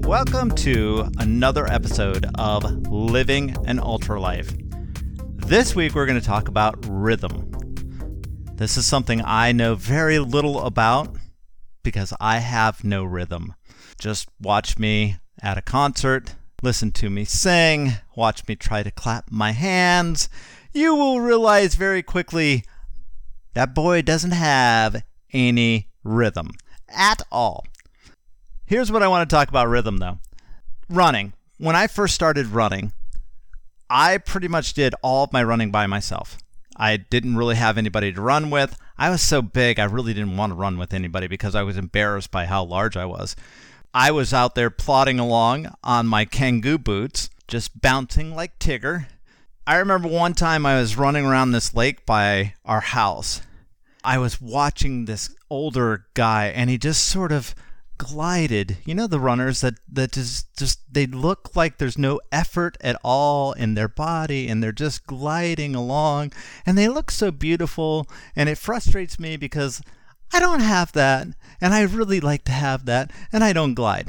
Welcome to another episode of Living an Ultra Life. This week we're going to talk about rhythm. This is something I know very little about because I have no rhythm. Just watch me at a concert, listen to me sing, watch me try to clap my hands. You will realize very quickly that boy doesn't have any rhythm at all. Here's what I want to talk about rhythm though. Running. When I first started running, I pretty much did all of my running by myself. I didn't really have anybody to run with. I was so big, I really didn't want to run with anybody because I was embarrassed by how large I was. I was out there plodding along on my Kangoo boots, just bouncing like Tigger. I remember one time I was running around this lake by our house. I was watching this older guy and he just sort of glided. You know the runners that just they look like there's no effort at all in their body and they're just gliding along and they look so beautiful, and it frustrates me because I don't have that and I really like to have that and I don't glide.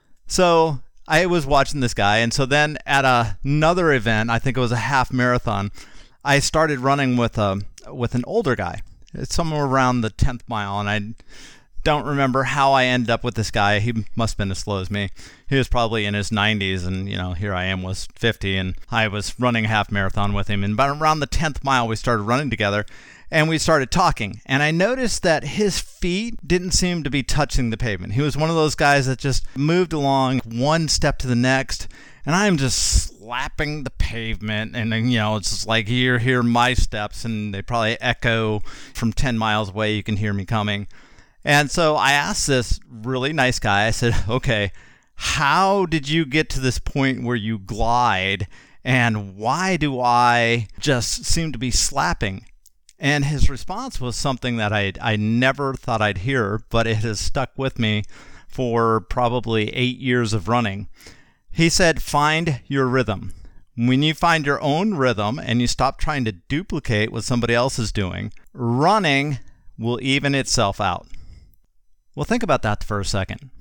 So I was watching this guy, and so then at another event, I think it was a half marathon, I started running with an older guy. It's somewhere around the 10th mile, and I don't remember how I ended up with this guy. He must have been as slow as me. He was probably in his 90s, and here I am was 50, and I was running a half marathon with him. And about around the 10th mile, we started running together, and we started talking. And I noticed that his feet didn't seem to be touching the pavement. He was one of those guys that just moved along one step to the next, and I'm just slapping the pavement, and it's just like you hear my steps, and they probably echo from 10 miles away. You can hear me coming. And so I asked this really nice guy, I said, okay, how did you get to this point where you glide, and why do I just seem to be slapping? And his response was something that I never thought I'd hear, but it has stuck with me for probably 8 years of running. He said, find your rhythm. When you find your own rhythm and you stop trying to duplicate what somebody else is doing, running will even itself out. Well, think about that for a second.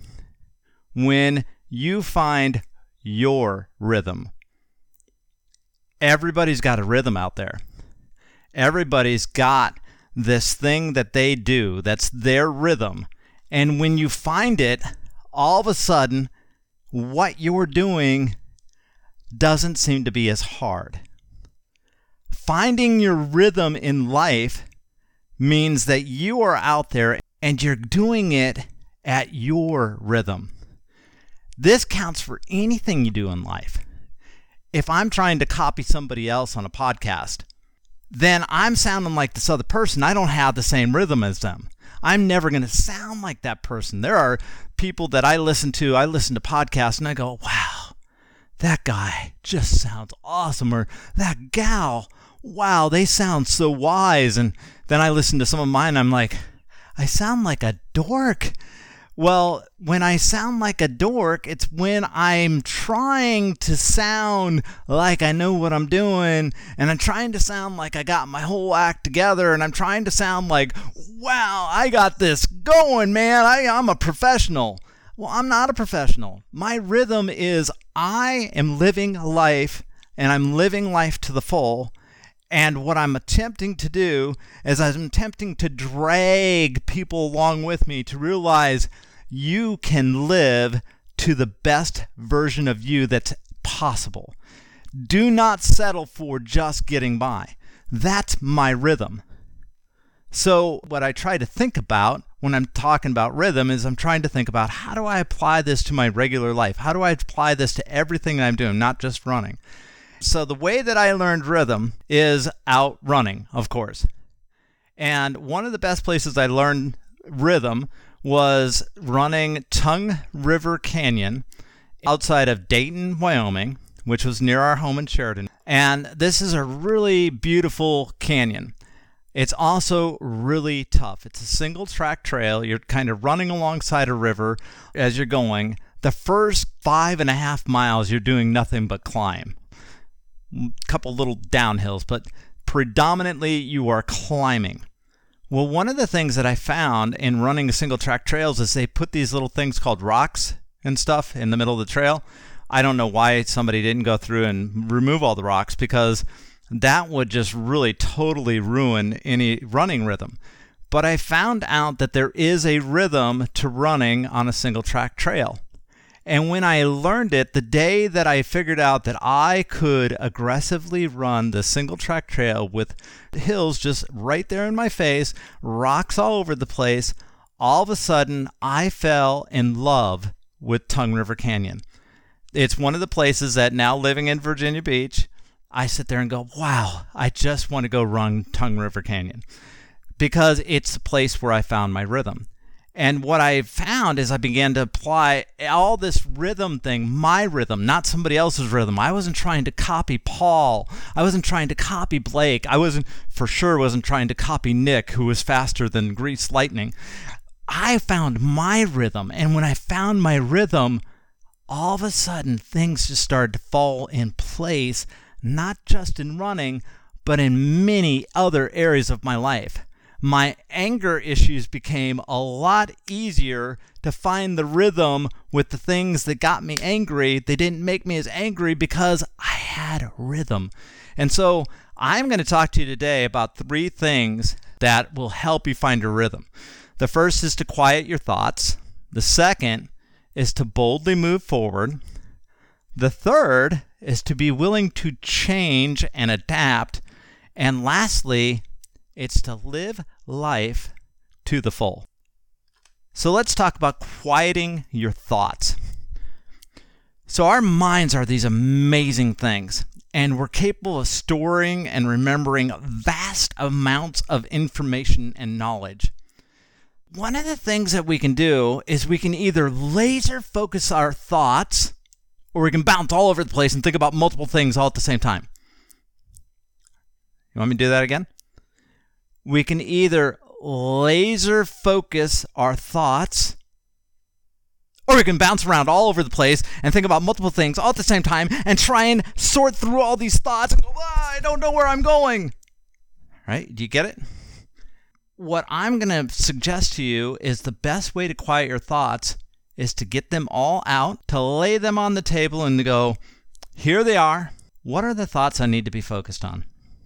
When you find your rhythm, everybody's got a rhythm out there. Everybody's got this thing that they do that's their rhythm. And when you find it, all of a sudden, what you're doing doesn't seem to be as hard. Finding your rhythm in life means that you are out there and you're doing it at your rhythm. This counts for anything you do in life. If I'm trying to copy somebody else on a podcast, then I'm sounding like this other person. I don't have the same rhythm as them. I'm never going to sound like that person. There are people that I listen to podcasts and I go, wow, that guy just sounds awesome. Or that gal, wow, they sound so wise. And then I listen to some of mine, I'm like, I sound like a dork. Well, when I sound like a dork, it's when I'm trying to sound like I know what I'm doing, and I'm trying to sound like I got my whole act together, and I'm trying to sound like, wow, I got this going, man. I'm a professional. Well, I'm not a professional. My rhythm is I am living life, and I'm living life to the full. And what I'm attempting to do is I'm attempting to drag people along with me to realize you can live to the best version of you that's possible. Do not settle for just getting by. That's my rhythm. So what I try to think about when I'm talking about rhythm is I'm trying to think about how do I apply this to my regular life? How do I apply this to everything that I'm doing, not just running? So the way that I learned rhythm is out running, of course. And one of the best places I learned rhythm was running Tongue River Canyon outside of Dayton, Wyoming, which was near our home in Sheridan. And this is a really beautiful canyon. It's also really tough. It's a single track trail. You're kind of running alongside a river as you're going. The first 5.5 miles, you're doing nothing but climb. A couple little downhills, but predominantly you are climbing. Well, one of the things that I found in running single track trails is they put these little things called rocks and stuff in the middle of the trail. I don't know why somebody didn't go through and remove all the rocks, because that would just really totally ruin any running rhythm. But I found out that there is a rhythm to running on a single track trail. And when I learned it, the day that I figured out that I could aggressively run the single track trail with hills just right there in my face, rocks all over the place, all of a sudden I fell in love with Tongue River Canyon. It's one of the places that, now living in Virginia Beach, I sit there and go, wow, I just want to go run Tongue River Canyon, because it's the place where I found my rhythm. And what I found is I began to apply all this rhythm thing, my rhythm, not somebody else's rhythm. I wasn't trying to copy Paul. I wasn't trying to copy Blake. I wasn't trying to copy Nick, who was faster than Grease Lightning. I found my rhythm. And when I found my rhythm, all of a sudden things just started to fall in place, not just in running, but in many other areas of my life. My anger issues became a lot easier to find the rhythm with the things that got me angry. They didn't make me as angry because I had rhythm. And so I'm going to talk to you today about 3 things that will help you find your rhythm. The first is to quiet your thoughts. The second is to boldly move forward. The third is to be willing to change and adapt. And lastly, it's to live life to the full. So let's talk about quieting your thoughts. So our minds are these amazing things, and we're capable of storing and remembering vast amounts of information and knowledge. One of the things that we can do is we can either laser focus our thoughts, or we can bounce all over the place and think about multiple things all at the same time. You want me to do that again? We can either laser focus our thoughts, or we can bounce around all over the place and think about multiple things all at the same time and try and sort through all these thoughts and go, I don't know where I'm going. Right? Do you get it? What I'm going to suggest to you is the best way to quiet your thoughts is to get them all out, to lay them on the table and to go, here they are. What are the thoughts I need to be focused on?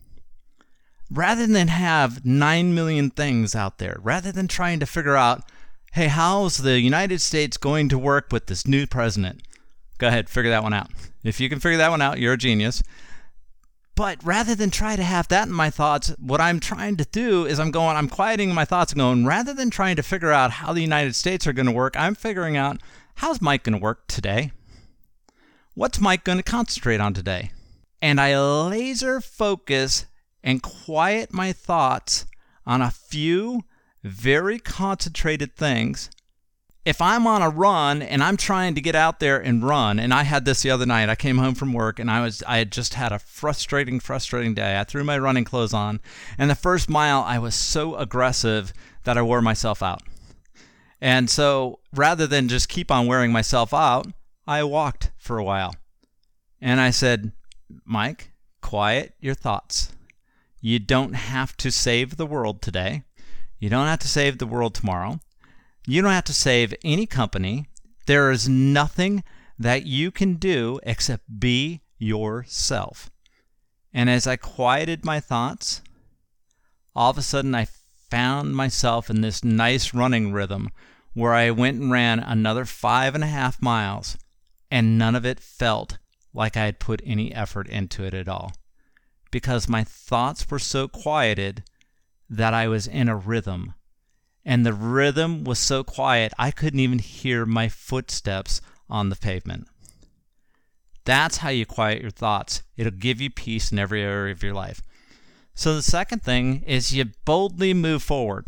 Rather than have 9 million things out there, rather than trying to figure out, hey, how's the United States going to work with this new president? Go ahead, figure that one out. If you can figure that one out, you're a genius. But rather than try to have that in my thoughts, what I'm trying to do is I'm quieting my thoughts and going, rather than trying to figure out how the United States are going to work, I'm figuring out, how's Mike going to work today? What's Mike going to concentrate on today? And I laser focus and quiet my thoughts on a few very concentrated things. If I'm on a run and I'm trying to get out there and run, and I had this the other night, I came home from work and I had just had a frustrating day. I threw my running clothes on, and the first mile I was so aggressive that I wore myself out. And so rather than just keep on wearing myself out, I walked for a while. And I said, Mike, quiet your thoughts. You don't have to save the world today. You don't have to save the world tomorrow. You don't have to save any company. There is nothing that you can do except be yourself. And as I quieted my thoughts, all of a sudden I found myself in this nice running rhythm where I went and ran another 5.5 miles, and none of it felt like I had put any effort into it at all, because my thoughts were so quieted that I was in a rhythm. And the rhythm was so quiet, I couldn't even hear my footsteps on the pavement. That's how you quiet your thoughts. It'll give you peace in every area of your life. So the second thing is you boldly move forward.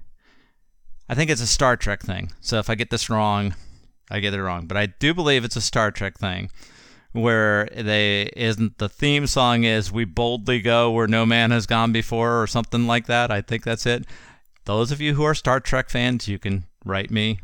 I think it's a Star Trek thing. So if I get this wrong, I get it wrong. But I do believe it's a Star Trek thing, where the theme song is "We boldly go where no man has gone before," or something like that. I think that's it. Those of you who are Star Trek fans, you can write me,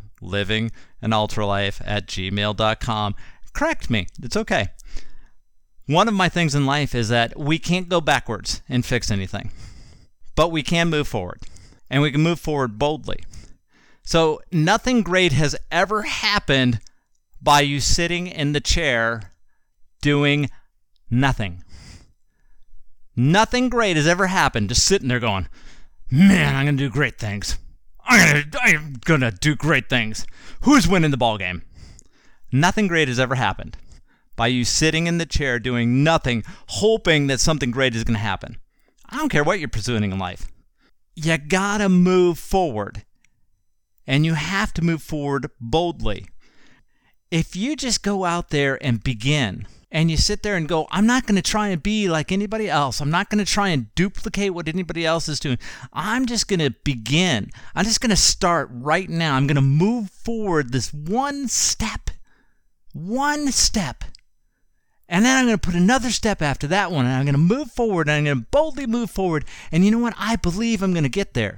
livinganultralife@gmail.com. Correct me. It's okay. One of my things in life is that we can't go backwards and fix anything, but we can move forward, and we can move forward boldly. So nothing great has ever happened by you sitting in the chair doing nothing. Nothing great has ever happened just sitting there going, man, I'm going to do great things. I'm going to do great things. Who's winning the ball game? Nothing great has ever happened by you sitting in the chair doing nothing, hoping that something great is going to happen. I don't care what you're pursuing in life. You got to move forward. And you have to move forward boldly. If you just go out there and begin, and you sit there and go, I'm not going to try and be like anybody else. I'm not going to try and duplicate what anybody else is doing. I'm just going to begin. I'm just going to start right now. I'm going to move forward this one step. And then I'm going to put another step after that one, and I'm going to move forward, and I'm going to boldly move forward. And you know what? I believe I'm going to get there.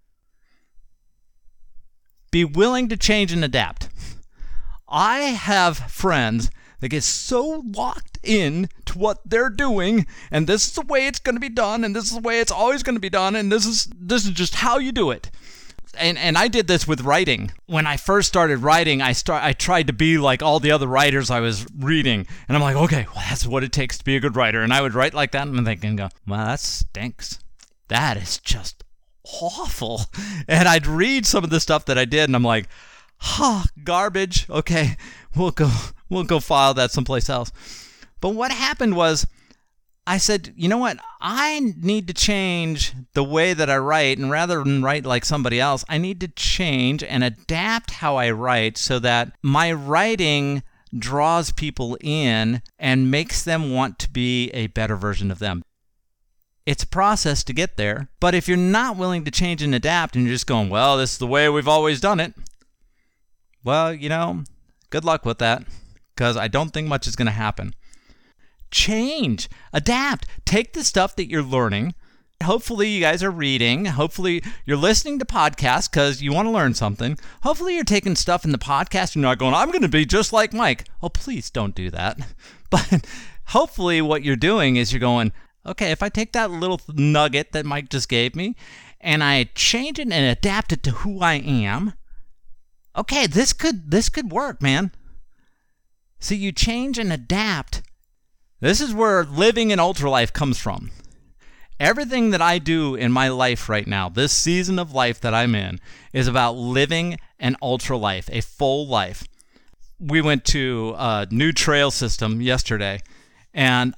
Be willing to change and adapt. I have friends that get so locked in to what they're doing, and this is the way it's going to be done, and this is the way it's always going to be done, and this is just how you do it. And I did this with writing. When I first started writing, I tried to be like all the other writers I was reading, and I'm like, okay, well, that's what it takes to be a good writer. And I would write like that, and I'm thinking, well, that stinks. That is just awful. And I'd read some of the stuff that I did, and I'm like, garbage. Okay, we'll go file that someplace else. But what happened was, I said, you know what? I need to change the way that I write, and rather than write like somebody else, I need to change and adapt how I write so that my writing draws people in and makes them want to be a better version of them. It's a process to get there, but if you're not willing to change and adapt and you're just going, well, this is the way we've always done it, well, good luck with that, because I don't think much is going to happen. Change, adapt, take the stuff that you're learning. Hopefully you guys are reading. Hopefully you're listening to podcasts because you want to learn something. Hopefully you're taking stuff in the podcast and you're not going, I'm going to be just like Mike. Oh, please don't do that. But hopefully what you're doing is you're going, okay, if I take that little nugget that Mike just gave me and I change it and adapt it to who I am, okay, this could work, man. So you change and adapt. This is where living an ultra life comes from. Everything that I do in my life right now, this season of life that I'm in, is about living an ultra life, a full life. We went to a new trail system yesterday, and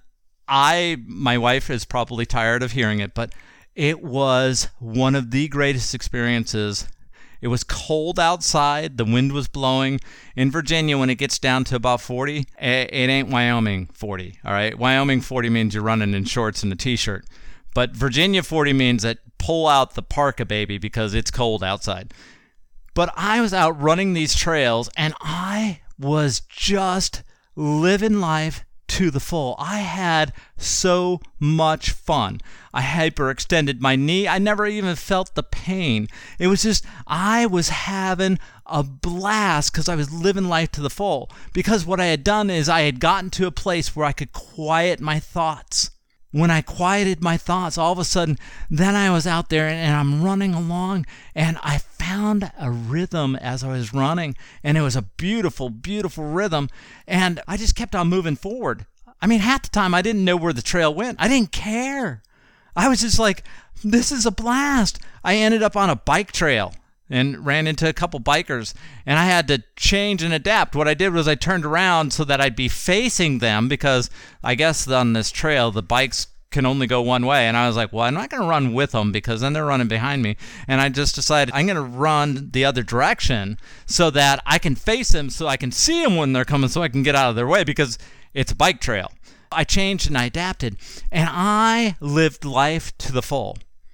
my wife is probably tired of hearing it, but it was one of the greatest experiences. It was cold outside. The wind was blowing. In Virginia, when it gets down to about 40, it ain't Wyoming 40, all right? Wyoming 40 means you're running in shorts and a T-shirt. But Virginia 40 means that pull out the parka, baby, because it's cold outside. But I was out running these trails, and I was just living life to the full. I had so much fun. I hyperextended my knee. I never even felt the pain. It was just, I was having a blast because I was living life to the full. Because what I had done is I had gotten to a place where I could quiet my thoughts. When I quieted my thoughts, all of a sudden, then I was out there and I'm running along, and I found a rhythm as I was running, and it was a beautiful, beautiful rhythm, and I just kept on moving forward. I mean, half the time I didn't know where the trail went. I didn't care. I was just like, this is a blast. I ended up on a bike trail and ran into a couple bikers, and I had to change and adapt. What I did was I turned around so that I'd be facing them, because I guess on this trail the bikes can only go one way, and I was like, well, I'm not going to run with them because then they're running behind me, and I just decided I'm going to run the other direction so that I can face them, so I can see them when they're coming, so I can get out of their way, because it's a bike trail. I changed and I adapted, and I lived life to the full.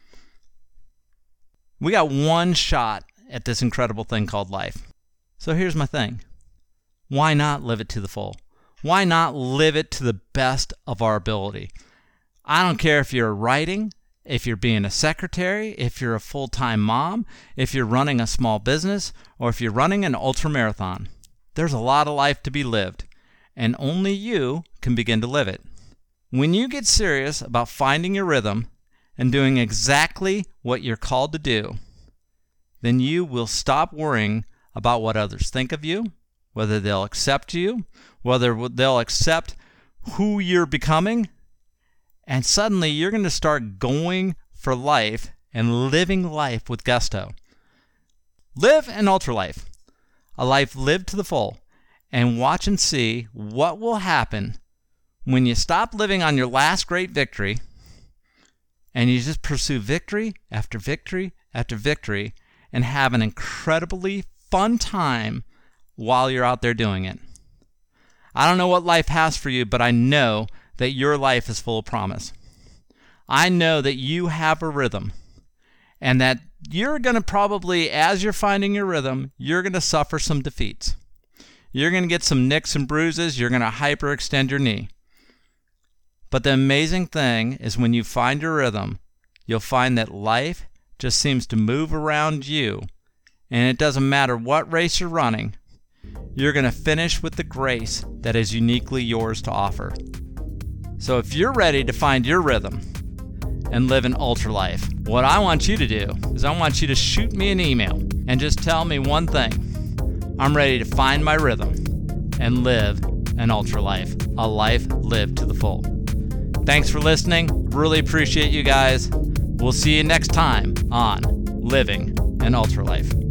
We got one shot at this incredible thing called life. So here's my thing. Why not live it to the full? Why not live it to the best of our ability? I don't care if you're writing, if you're being a secretary, if you're a full-time mom, if you're running a small business, or if you're running an ultramarathon. There's a lot of life to be lived, and only you can begin to live it. When you get serious about finding your rhythm and doing exactly what you're called to do, then you will stop worrying about what others think of you, whether they'll accept you, whether they'll accept who you're becoming. And suddenly you're going to start going for life and living life with gusto. Live an ultra life, a life lived to the full, and watch and see what will happen when you stop living on your last great victory and you just pursue victory after victory after victory and have an incredibly fun time while you're out there doing it. I don't know what life has for you, but I know that your life is full of promise. I know that you have a rhythm, and that you're going to probably, as you're finding your rhythm, you're going to suffer some defeats. You're going to get some nicks and bruises. You're going to hyperextend your knee. But the amazing thing is when you find your rhythm, you'll find that life just seems to move around you, and it doesn't matter what race you're running, you're going to finish with the grace that is uniquely yours to offer. So if you're ready to find your rhythm and live an ultra life, what I want you to do is I want you to shoot me an email and just tell me one thing. I'm ready to find my rhythm and live an ultra life, a life lived to the full. Thanks for listening. Really appreciate you guys. We'll see you next time on Living an Ultra Life.